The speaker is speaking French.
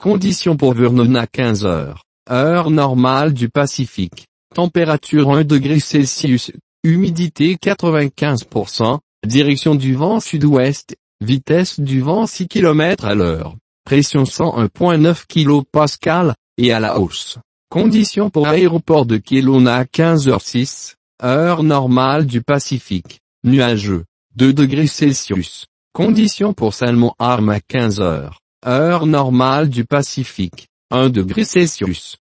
Conditions pour Vernon à 15 heures. Heure normale du Pacifique. Température 1 degré Celsius. Humidité 95%. Direction du vent sud-ouest. Vitesse du vent 6 km à l'heure. Pression 101,9 kPa, et à la hausse. Conditions pour aéroport de Kelowna à 15h06. Heure normale du Pacifique. Nuageux. 2 degrés Celsius. Conditions pour Salmon Arm à 15 heures. Heure normale du Pacifique. 1 degré Celsius.